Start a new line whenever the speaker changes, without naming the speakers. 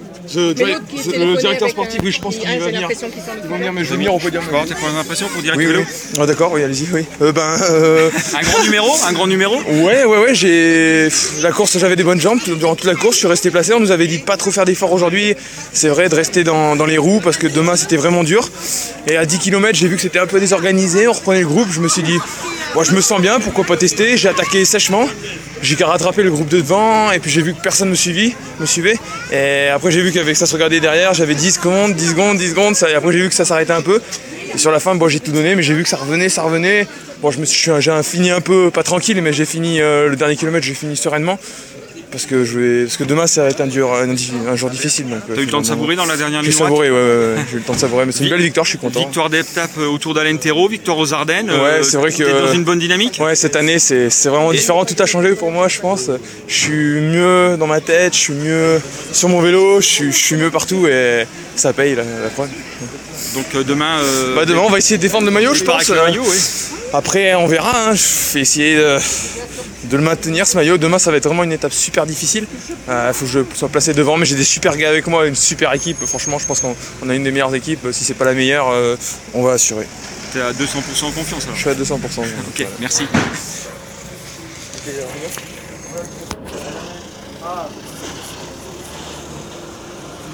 Le directeur sportif, oui, je pense qu'il va venir. Ils vont venir, mais je vais venir au podium.
T'as quoi l'impression pour dire
Oui. Ah, d'accord, oui, allez-y, oui.
Un grand numéro.
Ouais, la course, j'avais des bonnes jambes durant toute la course, je suis resté placé, on nous avait dit de pas trop faire d'efforts aujourd'hui, c'est vrai, de rester dans les roues parce que demain c'était vraiment dur. Et à 10 km, j'ai vu que c'était un peu désorganisé, on reprenait le groupe, je me suis dit, bon, je me sens bien, pourquoi pas tester, j'ai attaqué sèchement. J'ai qu'à rattraper le groupe de devant et puis j'ai vu que personne me suivait. Et après j'ai vu qu'avec ça se regardait derrière, j'avais 10 secondes, et après j'ai vu que ça s'arrêtait un peu. Et sur la fin, bon, j'ai tout donné, mais j'ai vu que ça revenait. Bon, j'ai fini un peu, pas tranquille, mais j'ai fini le dernier kilomètre, j'ai fini sereinement. Parce que demain ça va être un jour difficile.
T'as eu le temps de savourer dans la dernière ligne
droite?
J'ai
savouré, ouais, j'ai eu le temps de savourer, mais c'est une belle victoire, je suis content.
Victoire d'étape autour d'Alentero, victoire aux Ardennes.
Ouais, c'est vrai que
t'es dans une bonne dynamique.
Ouais, cette année c'est vraiment différent, tout a changé pour moi, je pense. Je suis mieux dans ma tête, je suis mieux sur mon vélo, je suis mieux partout et ça paye la preuve.
Donc demain.
Demain on va essayer de défendre le maillot, je pense.
Le maillot, oui.
Après on verra, je vais essayer de le maintenir ce maillot. Demain ça va être vraiment une étape super difficile. Faut que je sois placé devant, mais j'ai des super gars avec moi, une super équipe. Franchement je pense qu'on a une des meilleures équipes. Si c'est pas la meilleure, on va assurer.
T'es à 200% confiance alors.
Je suis à 200%.
Ok, voilà. Merci.